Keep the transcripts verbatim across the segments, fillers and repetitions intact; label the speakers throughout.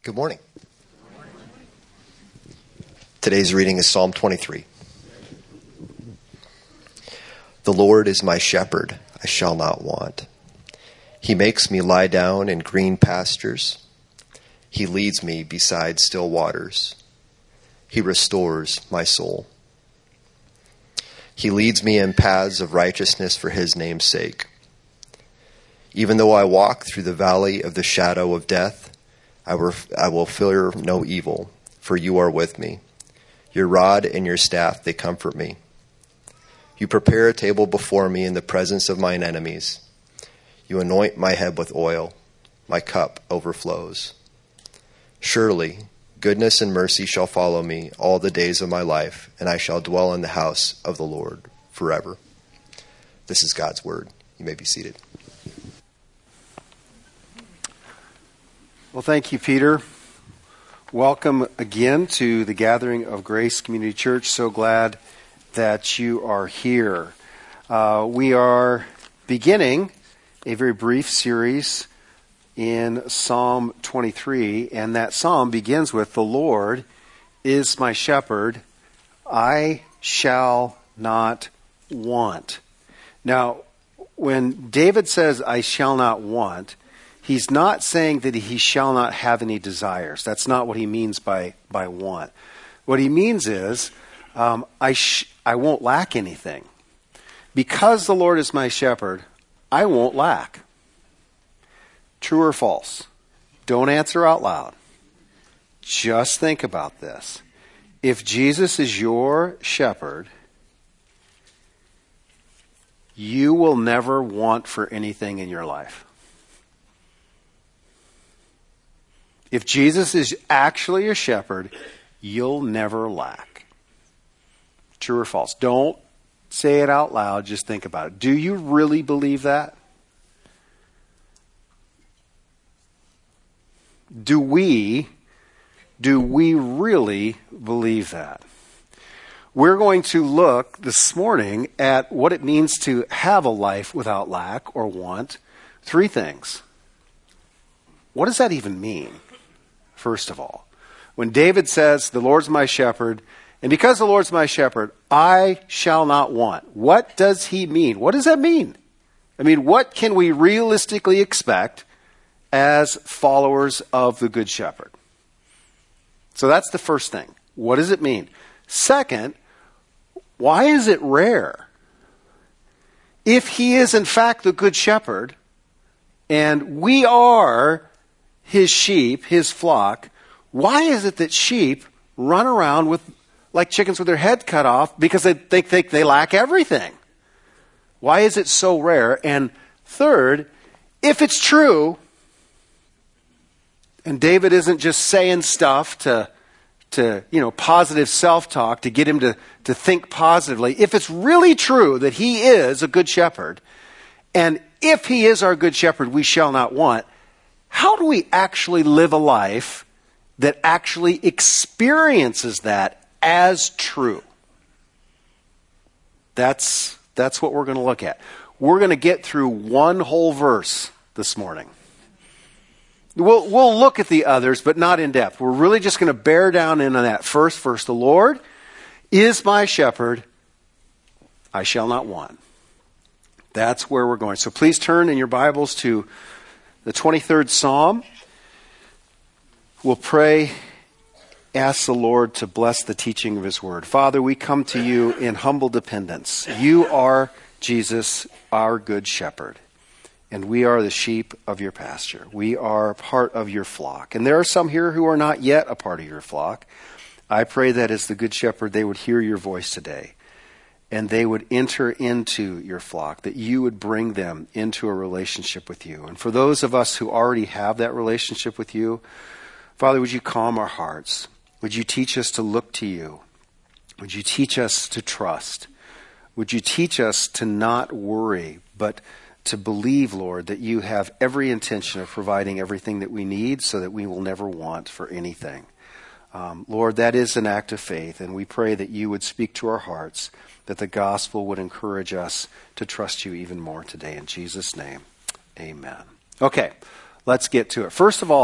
Speaker 1: Good morning. Today's reading is Psalm twenty-three. The Lord is my shepherd, I shall not want. He makes me lie down in green pastures. He leads me beside still waters. He restores my soul. He leads me in paths of righteousness for his name's sake. Even though I walk through the valley of the shadow of death, I will, I will fear no evil, for you are with me. Your rod and your staff, they comfort me. You prepare a table before me in the presence of mine enemies. You anoint my head with oil. My cup overflows. Surely, goodness and mercy shall follow me all the days of my life, and I shall dwell in the house of the Lord forever. This is God's word. You may be seated.
Speaker 2: Well, thank you, Peter. Welcome again to the gathering of Grace Community Church. So glad that you are here. Uh, we are beginning a very brief series in Psalm twenty-three, and that psalm begins with, "The Lord is my shepherd, I shall not want." Now, when David says, "I shall not want," he's not saying that he shall not have any desires. That's not what he means by, by want. What he means is, um, I, sh- I won't lack anything. Because the Lord is my shepherd, I won't lack. True or false? Don't answer out loud. Just think about this. If Jesus is your shepherd, you will never want for anything in your life. If Jesus is actually a shepherd, you'll never lack. True or false? Don't say it out loud. Just think about it. Do you really believe that? Do we, do we really believe that? We're going to look this morning at what it means to have a life without lack or want. Three things. What does that even mean? First of all, when David says, "The Lord's my shepherd, and because the Lord's my shepherd, I shall not want," what does he mean? What does that mean? I mean, what can we realistically expect as followers of the Good Shepherd? So that's the first thing. What does it mean? Second, why is it rare? If he is in fact the Good Shepherd, and we are his sheep, his flock, why is it that sheep run around with like chickens with their head cut off because they think they, they lack everything? Why is it so rare? And third, if it's true, and David isn't just saying stuff to, to you know, positive self-talk to get him to, to think positively, if it's really true that he is a good shepherd, and if he is our good shepherd, we shall not want, how do we actually live a life that actually experiences that as true? That's, that's what we're going to look at. We're going to get through one whole verse this morning. We'll, we'll look at the others, but not in depth. We're really just going to bear down in on that first verse. The Lord is my shepherd, I shall not want. That's where we're going. So please turn in your Bibles to the twenty-third Psalm. We'll pray, ask the Lord to bless the teaching of his word. Father, we come to you in humble dependence. You are Jesus, our good shepherd, and we are the sheep of your pasture. We are part of your flock. And there are some here who are not yet a part of your flock. I pray that as the good shepherd, they would hear your voice today, and they would enter into your flock, that you would bring them into a relationship with you. And for those of us who already have that relationship with you, Father, would you calm our hearts? Would you teach us to look to you? Would you teach us to trust? Would you teach us to not worry, but to believe, Lord, that you have every intention of providing everything that we need so that we will never want for anything. Um, Lord, that is an act of faith, and we pray that you would speak to our hearts, that the gospel would encourage us to trust you even more today. In Jesus' name, amen. Okay, let's get to it. First of all,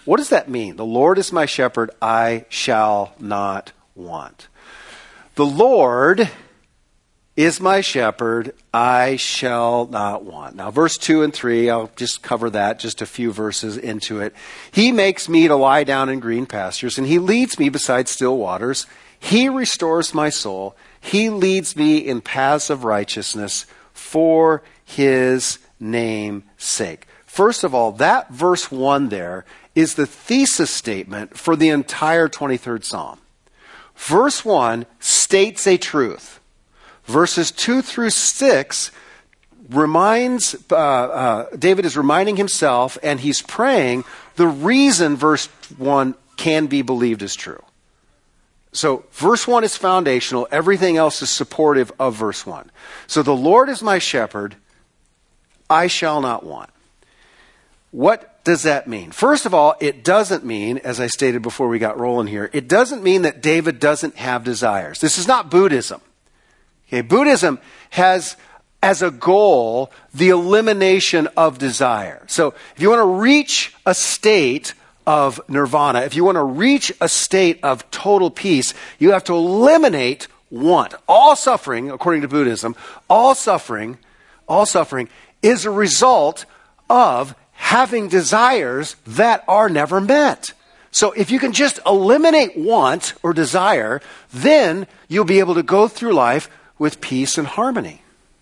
Speaker 2: What does that mean? The Lord is my shepherd, I shall not want. The Lord is my shepherd, I shall not want. Now, verse two and three, I'll just cover that, just a few verses into it. He makes me to lie down in green pastures, and he leads me beside still waters. He restores my soul. He leads me in paths of righteousness for his name's sake. First of all, that verse one there is the thesis statement for the entire twenty-third Psalm. Verse one states a truth. Verses two through six reminds, uh, uh, David is reminding himself, and he's praying the reason verse one can be believed as true. So verse one is foundational. Everything else is supportive of verse one. So the Lord is my shepherd, I shall not want. What does that mean? First of all, it doesn't mean, as I stated before we got rolling here, it doesn't mean that David doesn't have desires. This is not Buddhism. Okay, Buddhism has as a goal the elimination of desire. So if you want to reach a state of nirvana, if you want to reach a state of total peace, you have to eliminate want. All suffering, according to Buddhism, all suffering, all suffering is a result of having desires that are never met. So if you can just eliminate want or desire, then you'll be able to go through life with peace and harmony.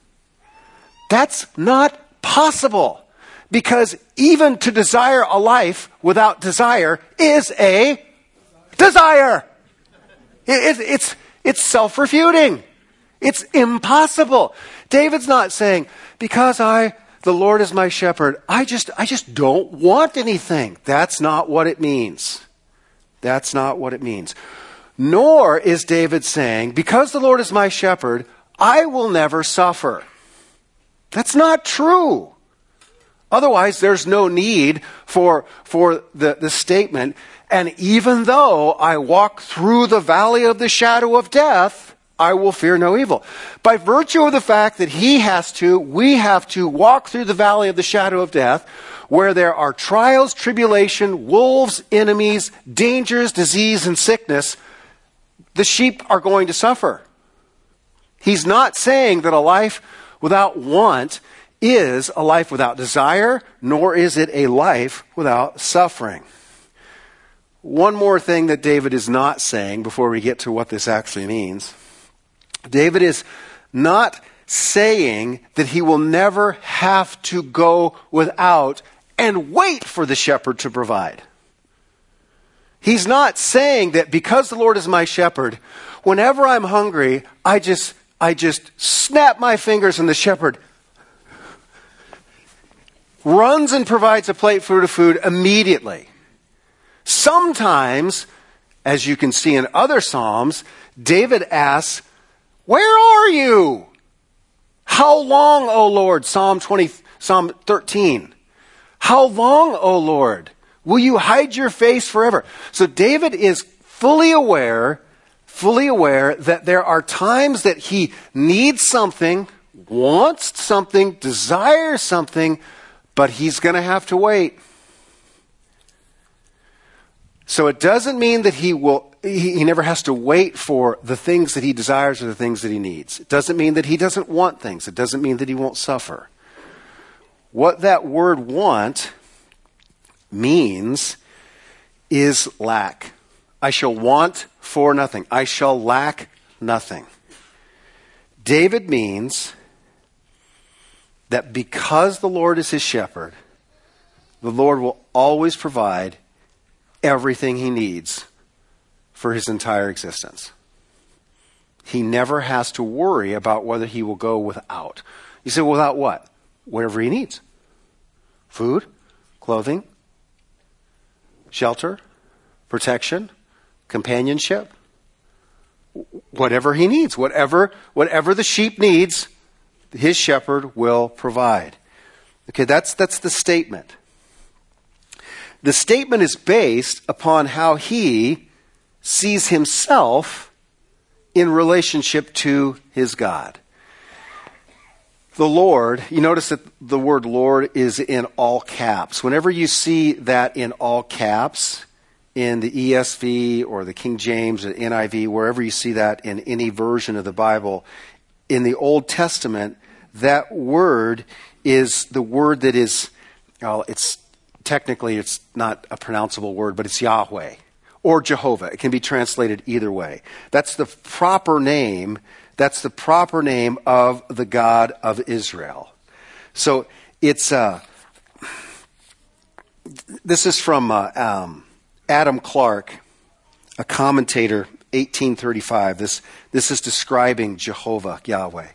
Speaker 2: That's not possible, because even to desire a life without desire is a desire. It, it, it's, it's self-refuting. It's impossible. David's not saying, because I, the Lord is my shepherd, I just, I just don't want anything. That's not what it means. That's not what it means. Nor is David saying, because the Lord is my shepherd, I will never suffer. That's not true. Otherwise, there's no need for, for the, the statement, and even though I walk through the valley of the shadow of death, I will fear no evil. By virtue of the fact that he has to, we have to walk through the valley of the shadow of death, where there are trials, tribulation, wolves, enemies, dangers, disease, and sickness, the sheep are going to suffer. He's not saying that a life without want is a life without desire, nor is it a life without suffering. One more thing that David is not saying before we get to what this actually means. David is not saying that he will never have to go without and wait for the shepherd to provide. He's not saying that because the Lord is my shepherd, whenever I'm hungry, I just, I just snap my fingers and the shepherd runs and provides a plate full of food immediately. Sometimes, as you can see in other Psalms, David asks, where are you? How long, O Lord? Psalm twenty, Psalm thirteen. How long, O Lord? Will you hide your face forever? So David is fully aware, fully aware that there are times that he needs something, wants something, desires something, but he's going to have to wait. So it doesn't mean that he will, he, he never has to wait for the things that he desires or the things that he needs. It doesn't mean that he doesn't want things. It doesn't mean that he won't suffer. What that word want means is lack. I shall want for nothing. I shall lack nothing. David means that because the Lord is his shepherd, the Lord will always provide everything he needs for his entire existence. He never has to worry about whether he will go without. You say, without what? Whatever he needs. Food, clothing, shelter, protection, companionship, whatever he needs, whatever, whatever the sheep needs, his shepherd will provide. Okay, that's, that's the statement. The statement is based upon how he sees himself in relationship to his God. The Lord, you notice that the word Lord is in all caps. Whenever you see that in all caps, in the E S V or the King James or N I V, wherever you see that in any version of the Bible, in the Old Testament, that word is the word that is, well, it's technically it's not a pronounceable word, but it's Yahweh or Jehovah. It can be translated either way. That's the proper name. That's the proper name of the God of Israel. So it's uh, this is from uh, um, Adam Clarke, a commentator, eighteen thirty-five. This this is describing Jehovah, Yahweh.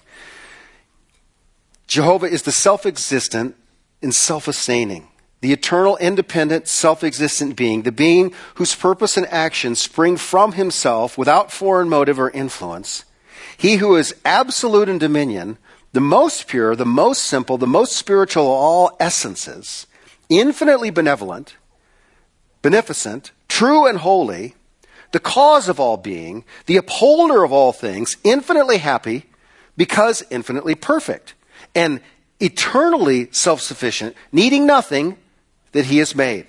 Speaker 2: Jehovah is the self-existent and self-sustaining, the eternal, independent, self-existent being, the being whose purpose and action spring from himself without foreign motive or influence. He who is absolute in dominion, the most pure, the most simple, the most spiritual of all essences, infinitely benevolent, beneficent, true and holy, the cause of all being, the upholder of all things, infinitely happy, because infinitely perfect, and eternally self-sufficient, needing nothing that he has made.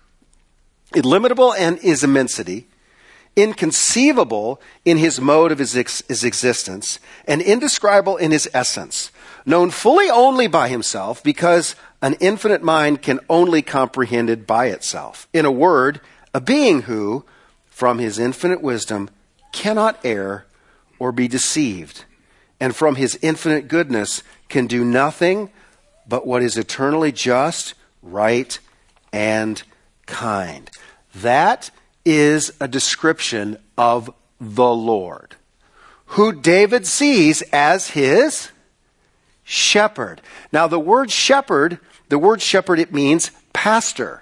Speaker 2: Illimitable in his immensity, inconceivable in his mode of his, ex- his existence, and indescribable in his essence, known fully only by himself, because an infinite mind can only comprehend it by itself. In a word, a being who, from his infinite wisdom, cannot err or be deceived, and from his infinite goodness can do nothing but what is eternally just, right, and kind. That is a description of the Lord, who David sees as his shepherd. Now, the word shepherd, the word shepherd, it means pastor.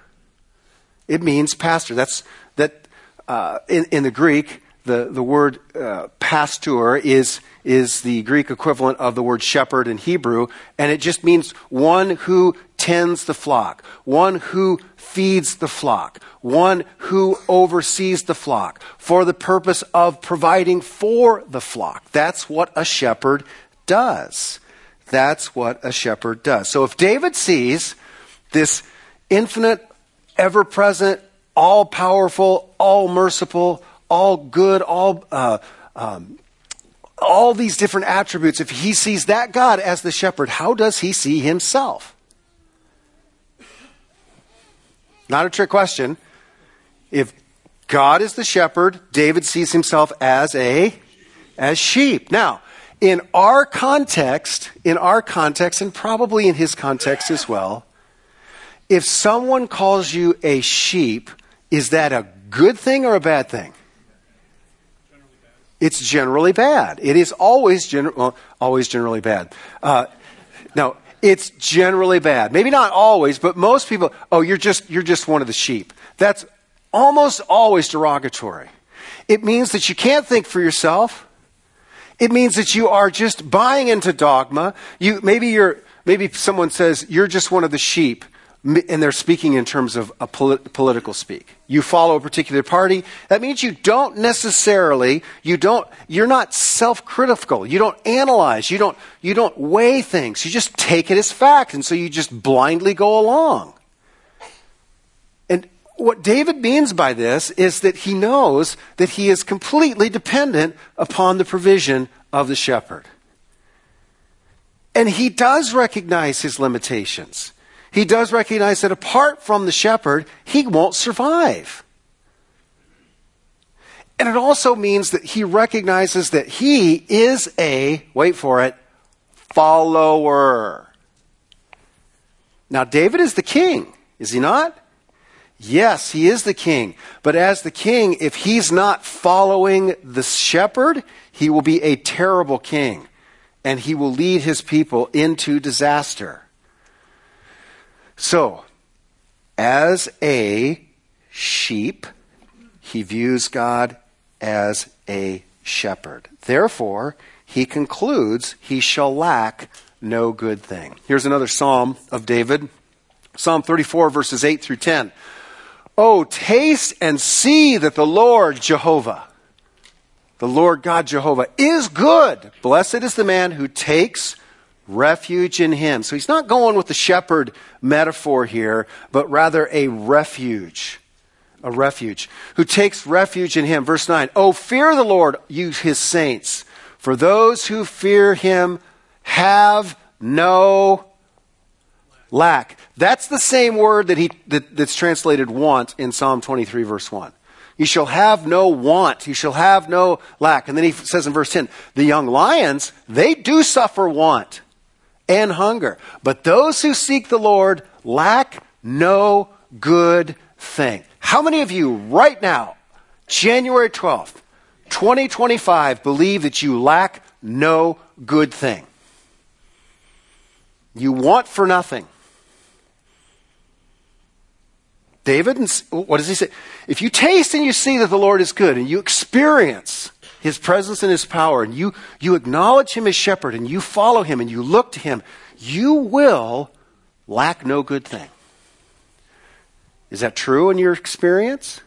Speaker 2: It means pastor. That's that uh, in, in the Greek, the the word uh, pastor is is the Greek equivalent of the word shepherd in Hebrew, and it just means one who tends the flock, one who feeds the flock, one who oversees the flock for the purpose of providing for the flock. That's what a shepherd does. That's what a shepherd does. So if David sees this infinite, ever-present, all-powerful, all-merciful, all good, all uh, um, all these different attributes, if he sees that God as the shepherd, how does he see himself? Not a trick question. If God is the shepherd, David sees himself as a as sheep. Now, in our context, in our context, and probably in his context as well, if someone calls you a sheep, is that a good thing or a bad thing? It's generally bad. It is always, gen- well, always generally bad. Uh, no, it's generally bad. Maybe not always, but most people, oh, you're just you're just one of the sheep. That's almost always derogatory. It means that you can't think for yourself. It means that you are just buying into dogma. You maybe you're maybe someone says you're just one of the sheep, and they're speaking in terms of a polit- political speak. You follow a particular party. That means you don't necessarily, you don't, you're not self-critical. You don't analyze. You don't, you don't weigh things. You just take it as fact. And so you just blindly go along. And what David means by this is that he knows that he is completely dependent upon the provision of the shepherd. And he does recognize his limitations. He does recognize that apart from the shepherd, he won't survive. And it also means that he recognizes that he is a, wait for it, follower. Now, David is the king, is he not? Yes, he is the king. But as the king, if he's not following the shepherd, he will be a terrible king. And he will lead his people into disaster. So, as a sheep, he views God as a shepherd. Therefore, he concludes he shall lack no good thing. Here's another psalm of David. Psalm thirty-four, verses eight through ten. Oh, taste and see that the Lord Jehovah, the Lord God Jehovah, is good. Blessed is the man who takes refuge in him. So he's not going with the shepherd metaphor here, but rather a refuge. A refuge. Who takes refuge in him. Verse nine. Oh, fear the Lord, you his saints. For those who fear him have no lack. That's the same word that he that, that's translated want in Psalm twenty-three, verse one. You shall have no want. You shall have no lack. And then he says in verse ten, the young lions, they do suffer want and hunger. But those who seek the Lord lack no good thing. How many of you right now, January twelfth, twenty twenty-five, believe that you lack no good thing? You want for nothing. David, what does he say? If you taste and you see that the Lord is good and you experience his presence and his power and you, you acknowledge him as shepherd and you follow him and you look to him, you will lack no good thing. Is that true in your experience?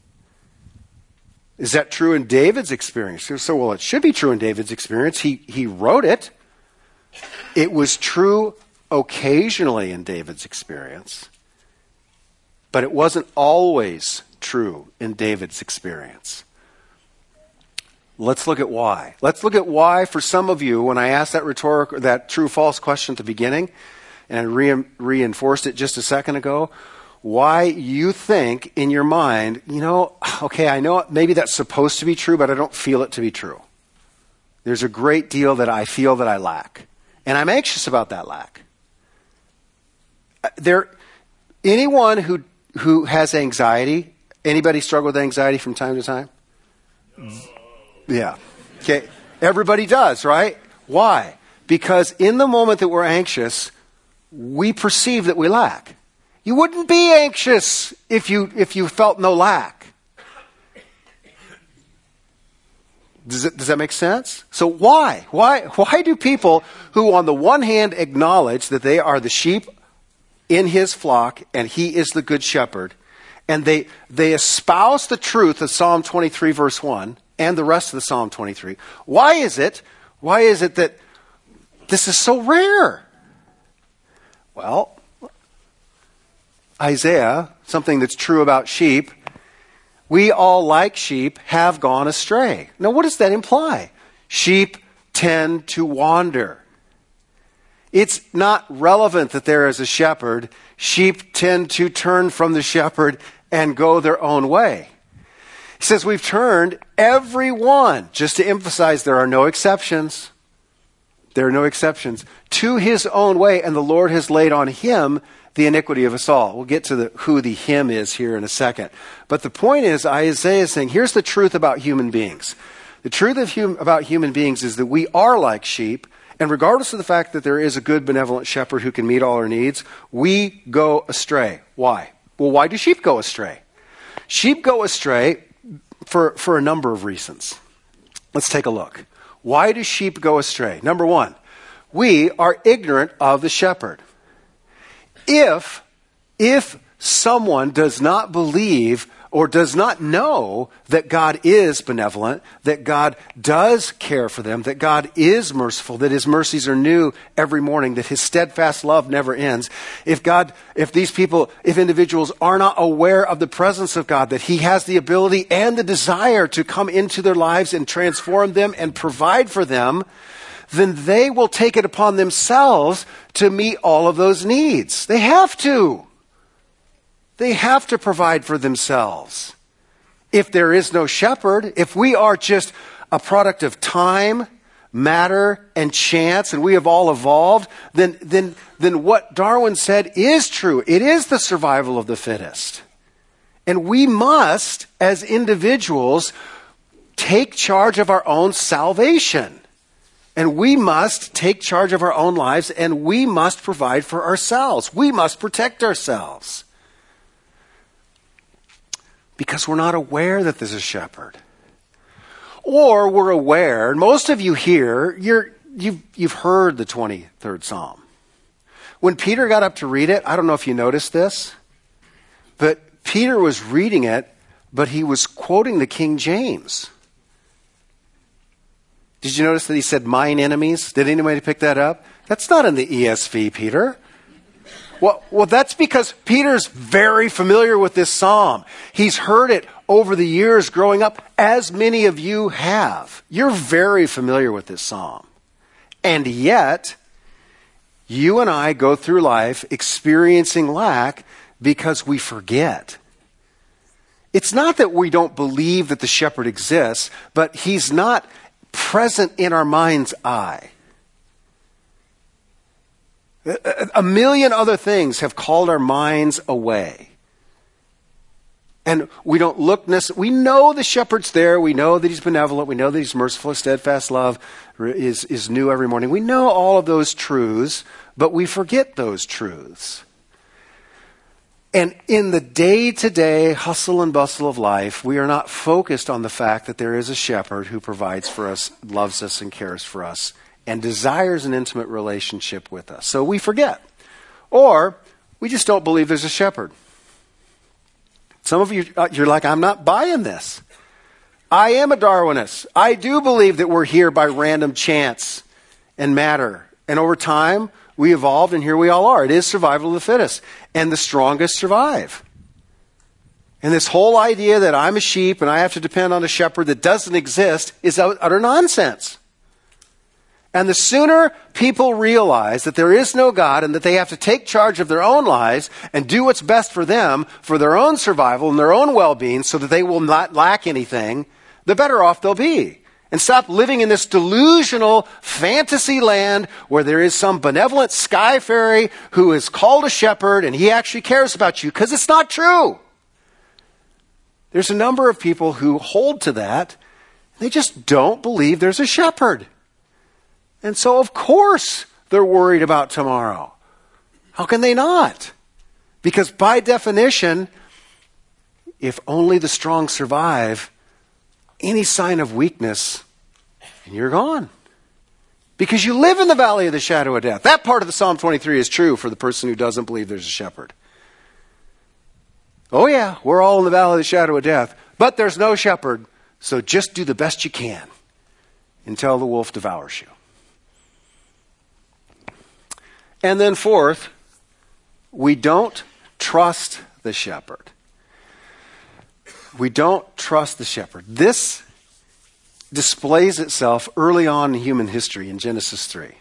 Speaker 2: Is that true in David's experience? So, well, it should be true in David's experience. He, he wrote it. It was true occasionally in David's experience. But it wasn't always true in David's experience. Let's look at why. Let's look at why for some of you, when I asked that rhetorical, that true-false question at the beginning, and I re- reinforced it just a second ago, why you think in your mind, you know, okay, I know maybe that's supposed to be true, but I don't feel it to be true. There's a great deal that I feel that I lack. And I'm anxious about that lack. There, anyone who who has anxiety, anybody struggle with anxiety from time to time? No. Yeah. Okay. Everybody does, right? Why? Because in the moment that we're anxious, we perceive that we lack. You wouldn't be anxious if you if you felt no lack. Does it, does that make sense? So why? Why why do people who on the one hand acknowledge that they are the sheep in his flock and he is the good shepherd, and they they espouse the truth of Psalm twenty-three verse one and the rest of the Psalm twenty-three, why is it why is it that this is so rare? Well, Isaiah, something that's true about sheep, we all, like sheep, have gone astray. Now, what does that imply? Sheep tend to wander. It's not relevant that there is a shepherd. Sheep tend to turn from the shepherd and go their own way. He says we've turned every one, just to emphasize there are no exceptions. There are no exceptions. To his own way, and the Lord has laid on him the iniquity of us all. We'll get to the, who the him is here in a second. But the point is, Isaiah is saying, here's the truth about human beings. The truth of hum, about human beings is that we are like sheep, and regardless of the fact that there is a good, benevolent shepherd who can meet all our needs, we go astray. Why? Well, why do sheep go astray? Sheep go astray for, for a number of reasons. Let's take a look. Why do sheep go astray? Number one, we are ignorant of the shepherd. If, if someone does not believe or does not know that God is benevolent, that God does care for them, that God is merciful, that his mercies are new every morning, that his steadfast love never ends, if God, if these people, if individuals are not aware of the presence of God, that he has the ability and the desire to come into their lives and transform them and provide for them, then they will take it upon themselves to meet all of those needs. They have to. They have to provide for themselves. If there is no shepherd, if we are just a product of time, matter, and chance, and we have all evolved, then, then, then what Darwin said is true. It is the survival of the fittest. And we must, as individuals, take charge of our own salvation. And we must take charge of our own lives, and we must provide for ourselves. We must protect ourselves. Because we're not aware that there's a shepherd. Or we're aware, and most of you here, you're, you've, you've heard the twenty-third Psalm. When Peter got up to read it, I don't know if you noticed this, but Peter was reading it, but he was quoting the King James. Did you notice that he said mine enemies? Did anybody pick that up? That's not in the E S V, Peter. Well, well, that's because Peter's very familiar with this psalm. He's heard it over the years growing up, as many of you have. You're very familiar with this psalm. And yet, you and I go through life experiencing lack because we forget. It's not that we don't believe that the shepherd exists, but he's not present in our mind's eye. A million other things have called our minds away. And we don't look necessarily, we know the shepherd's there. We know that he's benevolent. We know that he's merciful. His steadfast love is, is new every morning. We know all of those truths, but we forget those truths. And in the day-to-day hustle and bustle of life, we are not focused on the fact that there is a shepherd who provides for us, loves us, and cares for us, and desires an intimate relationship with us. So we forget. Or we just don't believe there's a shepherd. Some of you, uh, you're like, I'm not buying this. I am a Darwinist. I do believe that we're here by random chance and matter. And over time, we evolved, and here we all are. It is survival of the fittest. And the strongest survive. And this whole idea that I'm a sheep and I have to depend on a shepherd that doesn't exist is utter nonsense. And the sooner people realize that there is no God and that they have to take charge of their own lives and do what's best for them, for their own survival and their own well-being so that they will not lack anything, the better off they'll be. And stop living in this delusional fantasy land where there is some benevolent sky fairy who is called a shepherd and he actually cares about you, because it's not true. There's a number of people who hold to that. They just don't believe there's a shepherd. And so, of course, they're worried about tomorrow. How can they not? Because by definition, if only the strong survive, any sign of weakness, and you're gone. Because you live in the valley of the shadow of death. That part of the Psalm twenty-three is true for the person who doesn't believe there's a shepherd. Oh yeah, we're all in the valley of the shadow of death, but there's no shepherd, so just do the best you can until the wolf devours you. And then fourth, we don't trust the shepherd. We don't trust the shepherd. This displays itself early on in human history in Genesis three.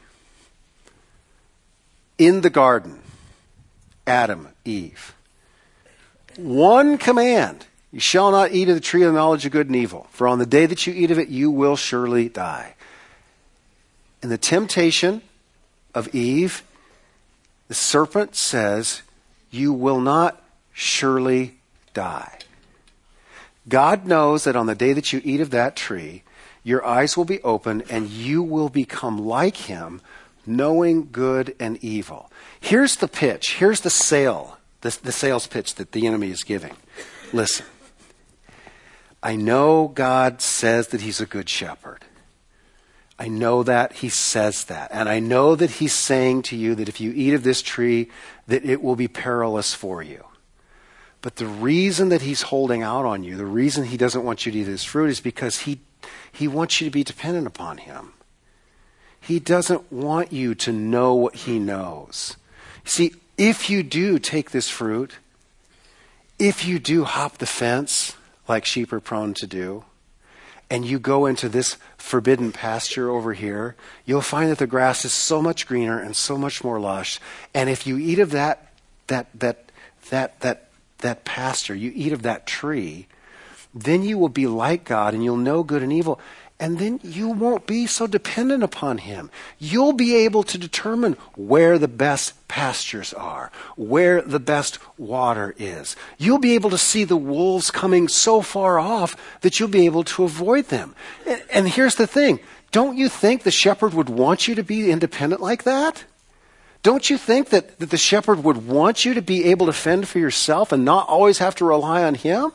Speaker 2: In the garden, Adam, Eve. One command, you shall not eat of the tree of the knowledge of good and evil, for on the day that you eat of it, you will surely die. And the temptation of Eve, the serpent says, you will not surely die. God knows that on the day that you eat of that tree, your eyes will be open and you will become like him, knowing good and evil. Here's the pitch. Here's the sale, the, the sales pitch that the enemy is giving. Listen, I know God says that he's a good shepherd. I know that he says that. And I know that he's saying to you that if you eat of this tree, that it will be perilous for you. But the reason that he's holding out on you, the reason he doesn't want you to eat this fruit is because he, he wants you to be dependent upon him. He doesn't want you to know what he knows. See, if you do take this fruit, if you do hop the fence like sheep are prone to do, and you go into this forbidden pasture over here, you'll find that the grass is so much greener and so much more lush. And if you eat of that, that, that, that, that, that pasture, you eat of that tree, then you will be like God and you'll know good and evil. And then you won't be so dependent upon him. You'll be able to determine where the best pastures are, where the best water is. You'll be able to see the wolves coming so far off that you'll be able to avoid them. And, and here's the thing. Don't you think the shepherd would want you to be independent like that? Don't you think that, that the shepherd would want you to be able to fend for yourself and not always have to rely on him?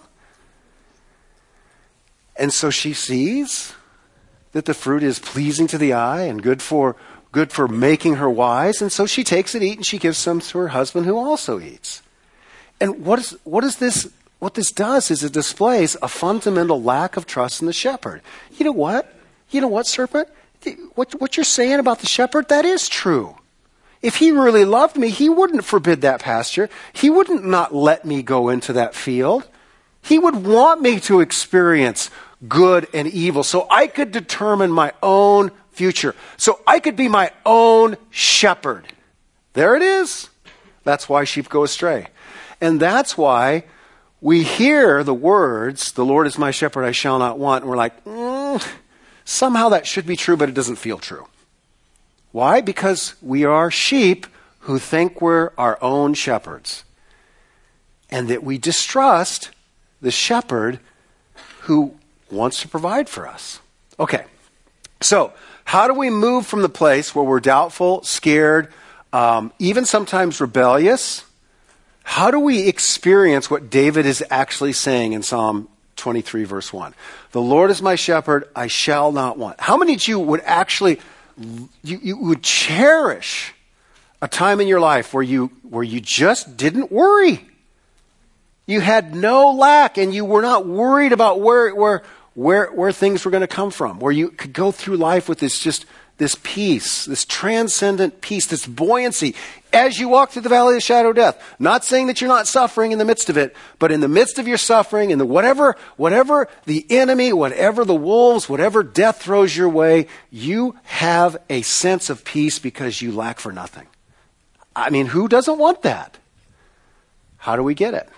Speaker 2: And so she sees that the fruit is pleasing to the eye and good for good for making her wise, and so she takes it, eat, and she gives some to her husband who also eats. And what is what is this? What this does is it displays a fundamental lack of trust in the shepherd. You know what? you know what, serpent? What, what you're saying about the shepherd, that is true. If he really loved me, he wouldn't forbid that pasture. He wouldn't not let me go into that field. He would want me to experience good and evil so I could determine my own future. So I could be my own shepherd. There it is. That's why sheep go astray. And that's why we hear the words, the Lord is my shepherd, I shall not want. And we're like, mm, somehow that should be true, but it doesn't feel true. Why? Because we are sheep who think we're our own shepherds. And that we distrust the shepherd who wants to provide for us. Okay, so how do we move from the place where we're doubtful, scared, um, even sometimes rebellious? How do we experience what David is actually saying in Psalm twenty-three, verse one? The Lord is my shepherd, I shall not want. How many of you would actually, you, you would cherish a time in your life where you, where you just didn't worry? You had no lack and you were not worried about where, where, where, where things were going to come from, where you could go through life with this just this peace, this transcendent peace, this buoyancy as you walk through the valley of the shadow of death. Not saying that you're not suffering in the midst of it, but in the midst of your suffering, in the whatever, whatever the enemy, whatever the wolves, whatever death throws your way, you have a sense of peace because you lack for nothing. I mean, who doesn't want that? How do we get it?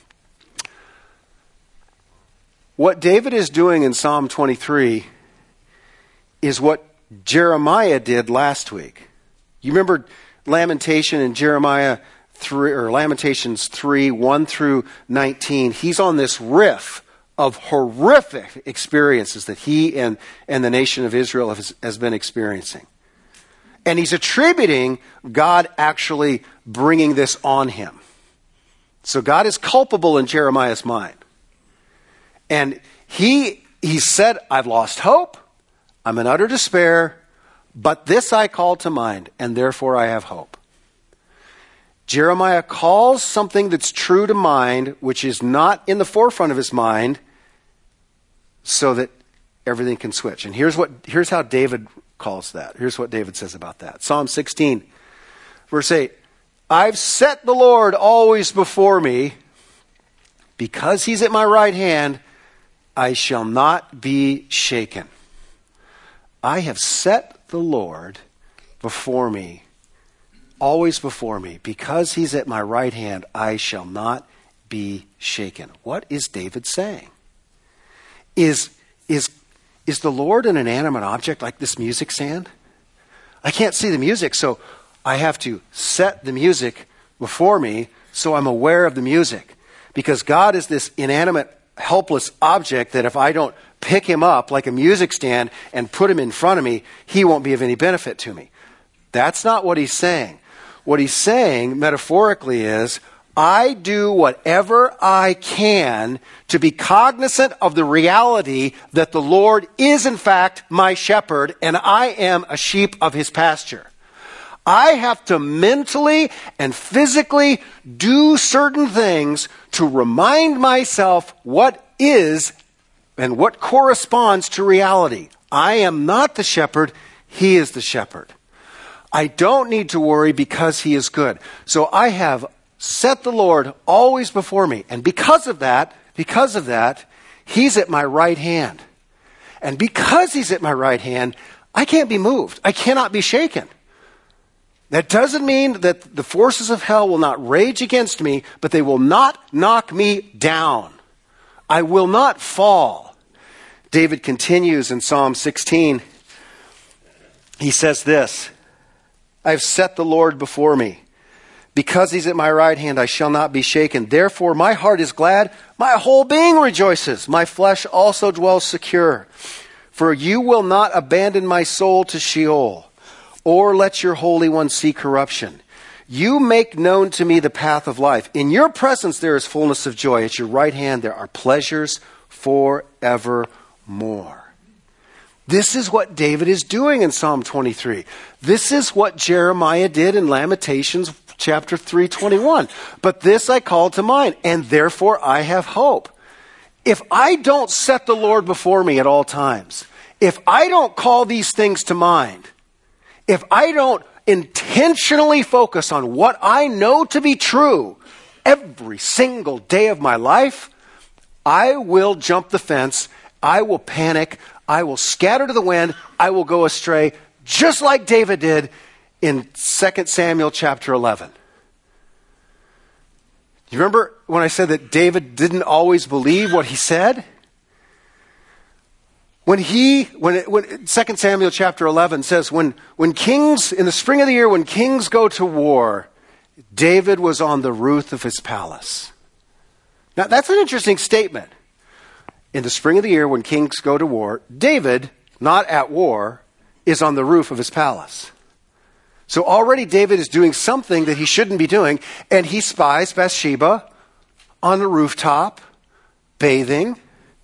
Speaker 2: What David is doing in Psalm twenty-three is what Jeremiah did last week. You remember Lamentation in Jeremiah three, or Lamentations three, one through nineteen. He's on this riff of horrific experiences that he and, and the nation of Israel has, has been experiencing. And he's attributing God actually bringing this on him. So God is culpable in Jeremiah's mind. And he, he said, I've lost hope. I'm in utter despair, but this I call to mind, and therefore I have hope. Jeremiah calls something that's true to mind, which is not in the forefront of his mind, so that everything can switch. And here's what here's how David calls that. Here's what David says about that. Psalm sixteen, verse eight. I've set the Lord always before me. Because he's at my right hand, I shall not be shaken. I have set the Lord before me, always before me. Because he's at my right hand, I shall not be shaken. What is David saying? Is, is, is the Lord an inanimate object like this music stand? I can't see the music, so I have to set the music before me so I'm aware of the music. Because God is this inanimate, helpless object that if I don't pick him up like a music stand and put him in front of me, he won't be of any benefit to me. That's not what he's saying. What he's saying metaphorically is, I do whatever I can to be cognizant of the reality that the Lord is in fact my shepherd and I am a sheep of his pasture. I have to mentally and physically do certain things to remind myself what is and what corresponds to reality. I am not the shepherd, he is the shepherd. I don't need to worry because he is good. So I have set the Lord always before me. And because of that, because of that, he's at my right hand. And because he's at my right hand, I can't be moved. I cannot be shaken. That doesn't mean that the forces of hell will not rage against me, but they will not knock me down. I will not fall. David continues in Psalm sixteen. He says this, I've set the Lord before me. Because he's at my right hand, I shall not be shaken. Therefore, my heart is glad. My whole being rejoices. My flesh also dwells secure. For you will not abandon my soul to Sheol, or let your Holy One see corruption. You make known to me the path of life. In your presence there is fullness of joy. At your right hand there are pleasures forevermore. This is what David is doing in Psalm twenty-three. This is what Jeremiah did in Lamentations chapter three twenty-one. But this I call to mind, and therefore I have hope. If I don't set the Lord before me at all times, if I don't call these things to mind, if I don't intentionally focus on what I know to be true every single day of my life, I will jump the fence, I will panic, I will scatter to the wind, I will go astray, just like David did in Second Samuel chapter eleven. You remember when I said that David didn't always believe what he said? When he, when, it, when Second Samuel chapter eleven says, when, when kings, in the spring of the year, when kings go to war, David was on the roof of his palace. Now, that's an interesting statement. In the spring of the year, when kings go to war, David, not at war, is on the roof of his palace. So already David is doing something that he shouldn't be doing, and he spies Bathsheba on the rooftop, bathing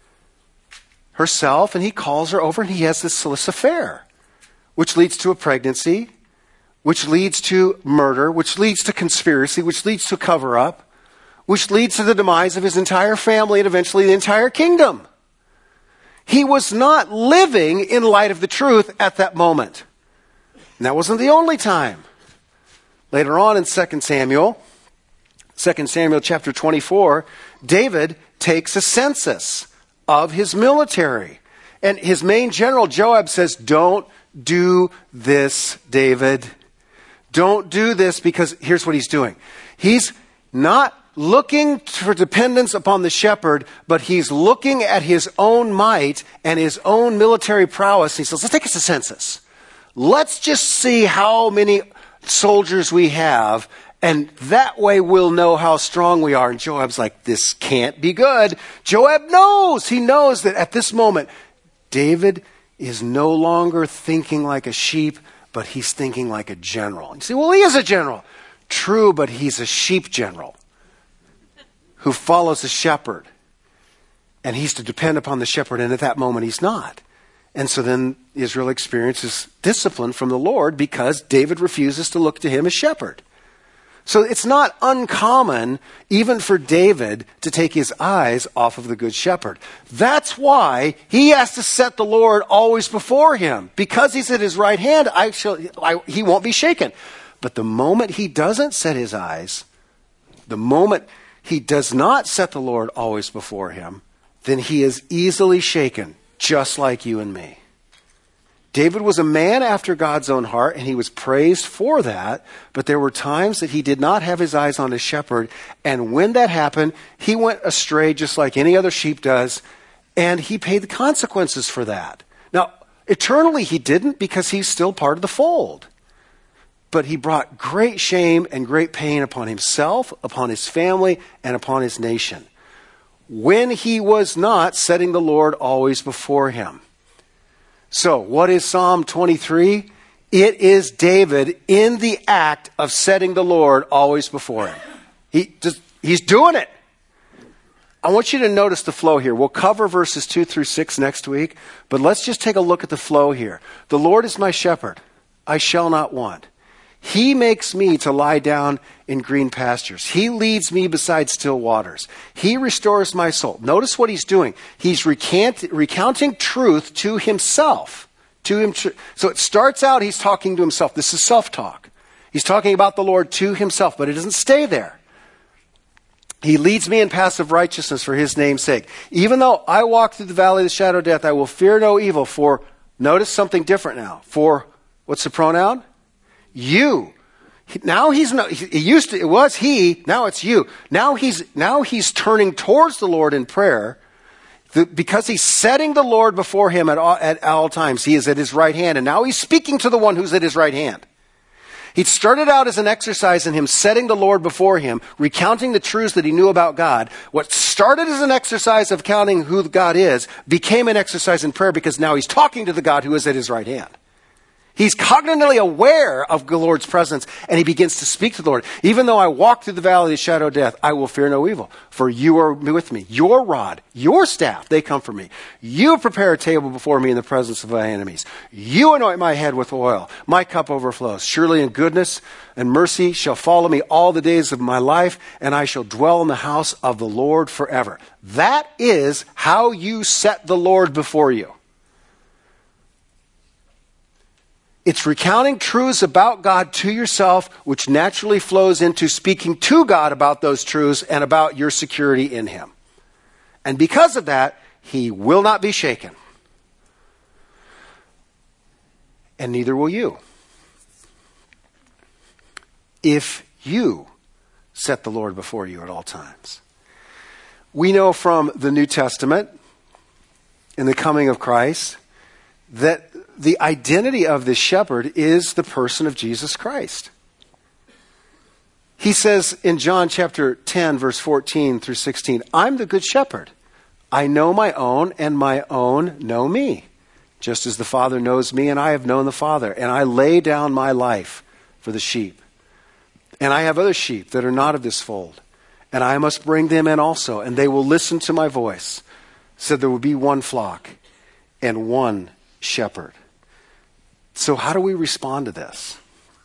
Speaker 2: herself, and he calls her over, and he has this soulless affair, which leads to a pregnancy, which leads to murder, which leads to conspiracy, which leads to cover-up, which leads to the demise of his entire family and eventually the entire kingdom. He was not living in light of the truth at that moment. And that wasn't the only time. Later on in Second Samuel, Second Samuel chapter twenty-four, David takes a census of his military. And his main general, Joab, says, don't do this, David. Don't do this, because here's what he's doing. He's not looking for dependence upon the shepherd, but he's looking at his own might and his own military prowess. He says, let's take us a census. Let's just see how many soldiers we have, and that way we'll know how strong we are. And Joab's like, this can't be good. Joab knows. He knows that at this moment, David is no longer thinking like a sheep, but he's thinking like a general. You say, well, he is a general. True, but he's a sheep general who follows the shepherd. And he's to depend upon the shepherd, and at that moment he's not. And so then Israel experiences discipline from the Lord because David refuses to look to him as shepherd. So it's not uncommon, even for David, to take his eyes off of the good shepherd. That's why he has to set the Lord always before him. Because he's at his right hand, I shall, I, he won't be shaken. But the moment he doesn't set his eyes, the moment he does not set the Lord always before him, then he is easily shaken, just like you and me. David was a man after God's own heart, and he was praised for that, but there were times that he did not have his eyes on his shepherd, and when that happened, he went astray just like any other sheep does, and he paid the consequences for that. Now, eternally he didn't, because he's still part of the fold. But he brought great shame and great pain upon himself, upon his family, and upon his nation, when he was not setting the Lord always before him. So, what is Psalm twenty-three? It is David in the act of setting the Lord always before him. He just, he's doing it. I want you to notice the flow here. We'll cover verses two through six next week, but let's just take a look at the flow here. The Lord is my shepherd. I shall not want. He makes me to lie down in green pastures. He leads me beside still waters. He restores my soul. Notice what he's doing. He's recant, recounting truth to himself. To him. So it starts out, he's talking to himself. This is self-talk. He's talking about the Lord to himself, but it doesn't stay there. He leads me in paths of righteousness for his name's sake. Even though I walk through the valley of the shadow of death, I will fear no evil. For, notice something different now. For, what's the pronoun? You. Now he's not, it used to, it was he, now it's you. Now he's, now he's turning towards the Lord in prayer the, because he's setting the Lord before him at all, at all times. He is at his right hand, and now he's speaking to the one who's at his right hand. He started out as an exercise in him setting the Lord before him, recounting the truths that he knew about God. What started as an exercise of counting who God is became an exercise in prayer, because now he's talking to the God who is at his right hand. He's cognitively aware of the Lord's presence, and he begins to speak to the Lord. Even though I walk through the valley of the shadow of death, I will fear no evil, for you are with me. Your rod, your staff, they comfort me. You prepare a table before me in the presence of my enemies. You anoint my head with oil. My cup overflows. Surely in goodness and mercy shall follow me all the days of my life, and I shall dwell in the house of the Lord forever. That is how you set the Lord before you. It's recounting truths about God to yourself, which naturally flows into speaking to God about those truths and about your security in him. And because of that, he will not be shaken. And neither will you. If you set the Lord before you at all times. We know from the New Testament, in the coming of Christ, that the identity of this shepherd is the person of Jesus Christ. He says in John chapter ten, verse fourteen through sixteen, I'm the good shepherd. I know my own, and my own know me, just as the Father knows me, and I have known the Father. And I lay down my life for the sheep. And I have other sheep that are not of this fold, and I must bring them in also, and they will listen to my voice. So there will be one flock and one shepherd. So how do we respond to this?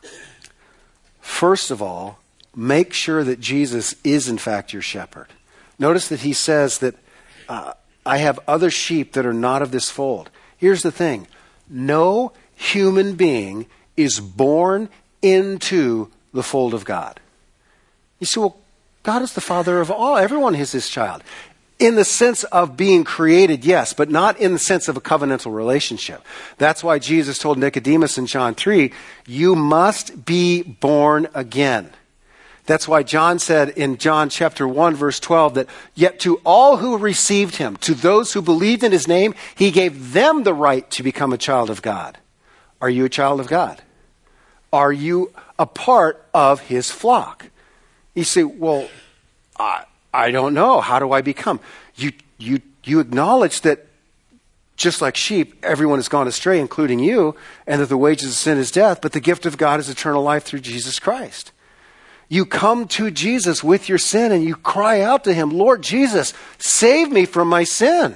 Speaker 2: First of all, make sure that Jesus is in fact your shepherd. Notice that he says that uh, I have other sheep that are not of this fold. Here's the thing. No human being is born into the fold of God. You say, well, God is the Father of all. Everyone is his child. In the sense of being created, yes, but not in the sense of a covenantal relationship. That's why Jesus told Nicodemus in John three, you must be born again. That's why John said in John chapter one, verse twelve, that yet to all who received him, to those who believed in his name, he gave them the right to become a child of God. Are you a child of God? Are you a part of his flock? You say, well, I, I don't know. How do I become? You, you, you acknowledge that just like sheep, everyone has gone astray, including you, and that the wages of sin is death, but the gift of God is eternal life through Jesus Christ. You come to Jesus with your sin and you cry out to him, Lord Jesus, save me from my sin.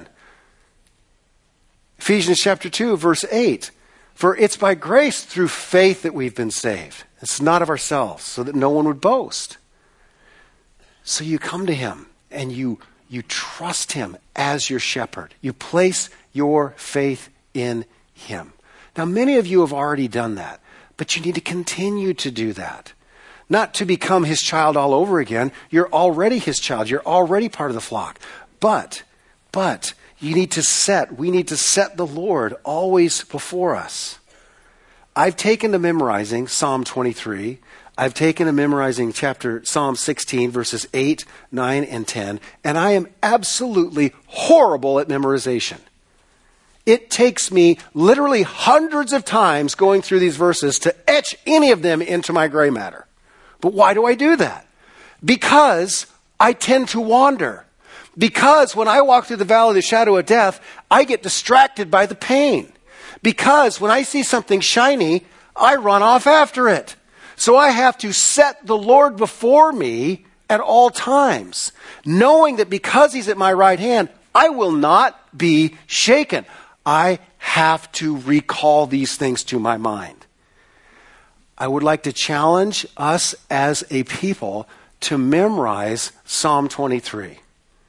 Speaker 2: Ephesians chapter two, verse eight. For it's by grace through faith that we've been saved. It's not of ourselves, so that no one would boast. So you come to him and you, you trust him as your shepherd. You place your faith in him. Now, many of you have already done that, but you need to continue to do that. Not to become his child all over again. You're already his child. You're already part of the flock. But, but, you need to set, we need to set the Lord always before us. I've taken to memorizing Psalm twenty-three. I've taken to memorizing chapter Psalm sixteen, verses eight, nine, and ten. And I am absolutely horrible at memorization. It takes me literally hundreds of times going through these verses to etch any of them into my gray matter. But why do I do that? Because I tend to wander. Because when I walk through the valley of the shadow of death, I get distracted by the pain. Because when I see something shiny, I run off after it. So I have to set the Lord before me at all times, knowing that because he's at my right hand, I will not be shaken. I have to recall these things to my mind. I would like to challenge us as a people to memorize Psalm twenty-three.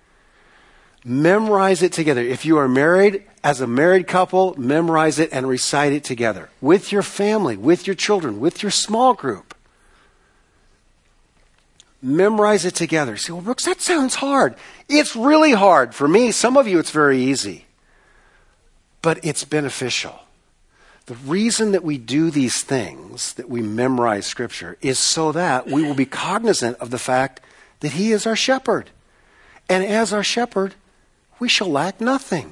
Speaker 2: Memorize it together. If you are married, as a married couple, memorize it and recite it together. With your family, with your children, with your small group. Memorize it together. Say, well, Brooks, that sounds hard. It's really hard. For me, some of you, it's very easy. But it's beneficial. The reason that we do these things, that we memorize Scripture, is so that we will be cognizant of the fact that he is our shepherd. And as our shepherd, we shall lack nothing.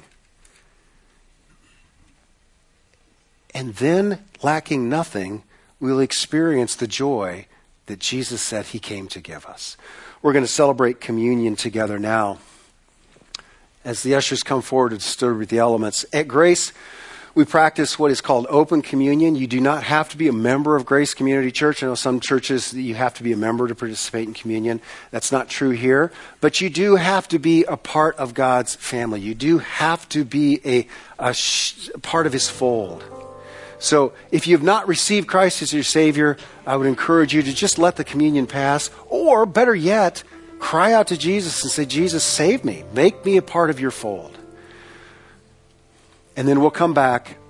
Speaker 2: And then, lacking nothing, we'll experience the joy that Jesus said he came to give us. We're going to celebrate communion together now. As the ushers come forward to disturb the elements. At Grace, we practice what is called open communion. You do not have to be a member of Grace Community Church. I know some churches, you have to be a member to participate in communion. That's not true here. But you do have to be a part of God's family. You do have to be a, a sh- part of his fold. So if you've not received Christ as your Savior, I would encourage you to just let the communion pass. Or better yet, cry out to Jesus and say, Jesus, save me. Make me a part of your fold. And then we'll come back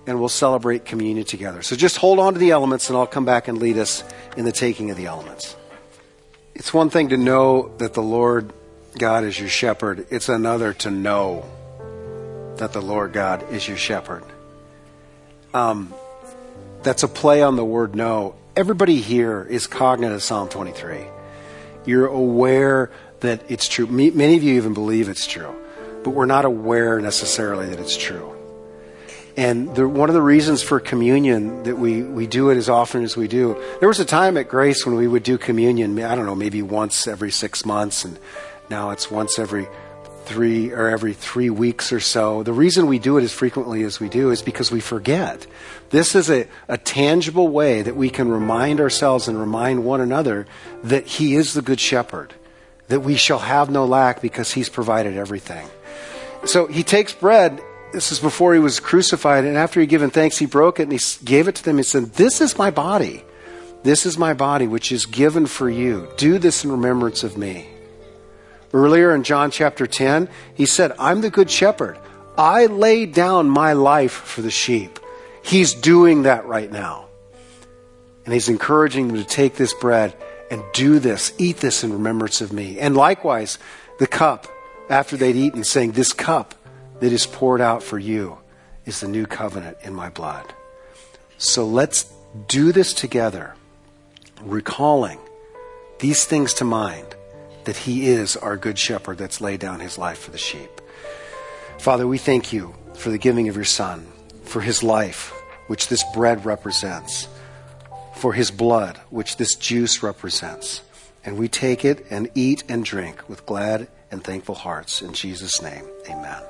Speaker 2: and we'll celebrate communion together. So just hold on to the elements, and I'll come back and lead us in the taking of the elements. It's one thing to know that the Lord God is your shepherd. It's another to know that the Lord God is your shepherd. Um, that's a play on the word know. Everybody here is cognizant of Psalm twenty-three. You're aware that it's true. Many of you even believe it's true, but we're not aware necessarily that it's true. And the, one of the reasons for communion that we, we do it as often as we do, there was a time at Grace when we would do communion, I don't know, maybe once every six months, and now it's once every three or every three weeks or so. The reason we do it as frequently as we do is because we forget. This is a, a tangible way that we can remind ourselves and remind one another that He is the Good Shepherd, that we shall have no lack because He's provided everything. So He takes bread. This is before He was crucified, and after He given thanks, He broke it and He gave it to them. He said, "This is my body. This is my body, which is given for you. Do this in remembrance of me." Earlier in John chapter ten, He said, "I'm the good shepherd. I lay down my life for the sheep." He's doing that right now. And He's encouraging them to take this bread and do this, eat this in remembrance of me. And likewise, the cup, after they'd eaten, saying, "This cup that is poured out for you is the new covenant in my blood." So let's do this together, recalling these things to mind, that He is our good shepherd that's laid down His life for the sheep. Father, we thank You for the giving of Your Son, for His life, which this bread represents, for His blood, which this juice represents. And we take it and eat and drink with glad and thankful hearts. In Jesus' name, amen.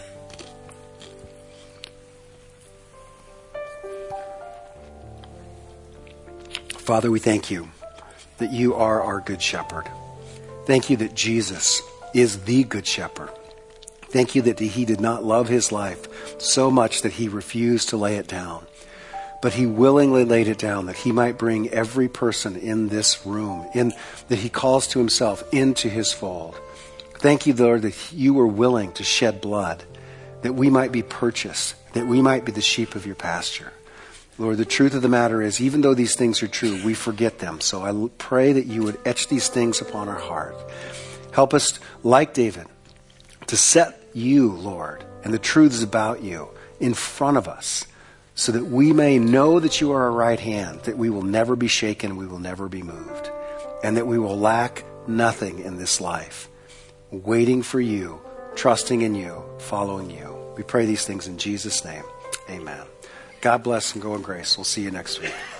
Speaker 2: Father, we thank You that You are our good shepherd. Thank You that Jesus is the good shepherd. Thank You that He did not love His life so much that He refused to lay it down, but He willingly laid it down that He might bring every person in this room, in that He calls to Himself, into His fold. Thank You, Lord, that You were willing to shed blood, that we might be purchased, that we might be the sheep of Your pasture. Lord, the truth of the matter is, even though these things are true, we forget them. So I pray that You would etch these things upon our heart. Help us, like David, to set You, Lord, and the truths about You in front of us, so that we may know that You are our right hand, that we will never be shaken, we will never be moved, and that we will lack nothing in this life, waiting for You, trusting in You, following You. We pray these things in Jesus' name. Amen. God bless and go in grace. We'll see you next week.